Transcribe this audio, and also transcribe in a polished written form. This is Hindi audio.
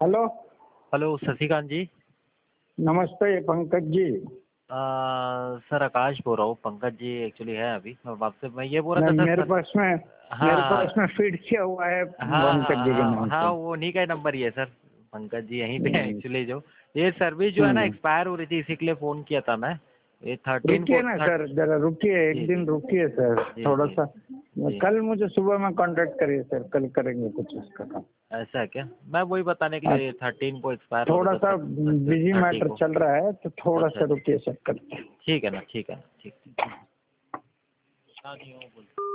हेलो। हेलो शशिकांत जी। नमस्ते पंकज जी। सर आकाश बोल रहा हूँ। पंकज जी एक्चुअली है अभी, आपसे मैं ये बोल रहा नहीं, था मेरे सर। पास में मेरे हाँ पास में फीड किया हुआ है हाँ पंकज हाँ जी के हाँ नाम हाँ, से। वो उन्हीं का नंबर ही है सर। पंकज जी यहीं पे है हम्म, एक्चुअली। जो ये सर्विस जो है ना हम्म। एक्सपायर हो रही थी, इसी के लिए फ़ोन किया था मैं। ये 13 रुकिए को ना सर, जरा रुकिए, एक जी दिन जी रुकिए सर, जी थोड़ा जी सा। जी। कल मुझे सुबह में कांटेक्ट करिए सर, कल करेंगे कुछ इसका काम। ऐसा है क्या? मैं वही बताने के लिए, अच्छा, 13 को एक्सपायर हो थोड़ा रहा सा था, थर्टी बिजी थर्टी मैटर को। चल रहा है, तो थोड़ा अच्छा सा अच्छा, रुकिए सर, करते हैं। ठीक है ना, ठीक है ना, ठीक।